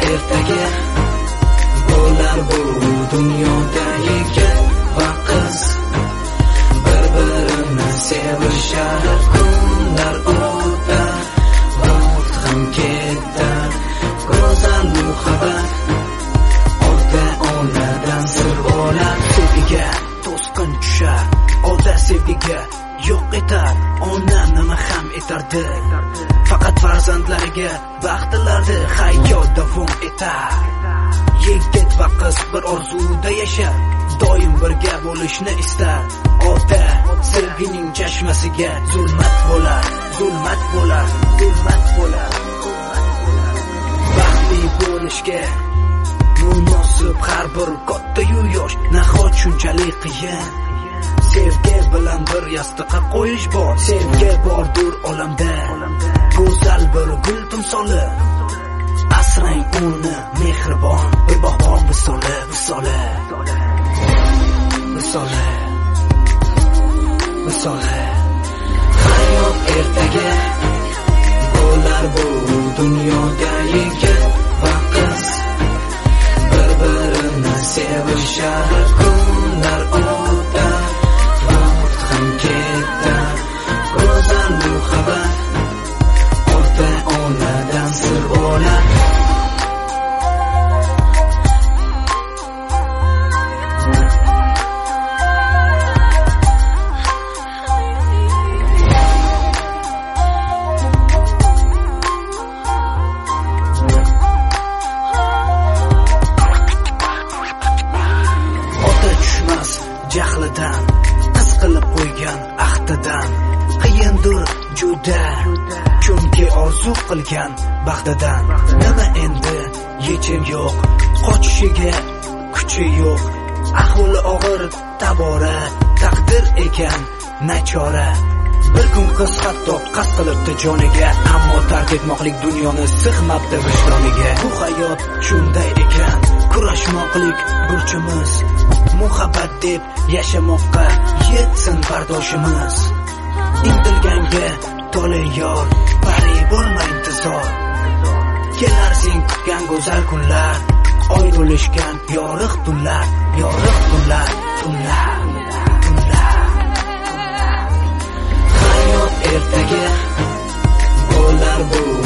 ertaga bo'lar bu dunyoda yigit va qiz bir-birini sevishar. Kunlar o'tar, vaqt ham ketar, go'zal muhabbat ota-onadan sir bo'lar. Sevgiga to'sqin tushar, ota sevgiga yo'q etar. Ona nima ham etardi, faqat farzandlariga baxtlardi hayot davom etar. Yigit va qiz bir orzuda yashar, doim birga bo'lishni istar. Ota sevgining chashmasiga zulmat bo'lar, zulmat bo'lar, zulmat bo'lar. Baxtli bo'lishga munosib har bir katta-yu yosh, nahot shunchalik qiyin. Sevgi bilan bir yostiqqa qo'yish bor, sevgi bordir olamda, go'zal bir gul timsoli. Asrang uni mehribon, bir bog'bon misoli, misoli, misoli, misoli. Hayot ertaga bo'lar bu dunyoda yigit va qiz bir-birini sevishar. Kunlar o'tar, vaqt ham ketar, go'zal muhabbat ota-onadan sir bo'lar. Jahlidan, qiz qilib qo'ygan ahdidan, qiyindir juda, chunki orzu qilgan baxtidan. Nima endi yechim yo'q, qochishiga kuchi yo'q, ahvoli og'ir tabora, taqdir ekan nachora. Bir kun qiz hatto qasd qilibdi joniga, ammo tark etmoqlik dunyoni sig'mabdi vijdoniga. Bu hayot shunday ekan, kurashmoqlik burchimiz, muhabbat deb yashamoqqa yetsin bardoshimiz. Intilganga to'la yor, pari bo'lma intizor, kelar sen kutgan go'zal kunlar, oy bo'lishgan yorug' tunlar, yorug' tunlar, tunlar, tunlar. Hayot ertaga bo'lar bu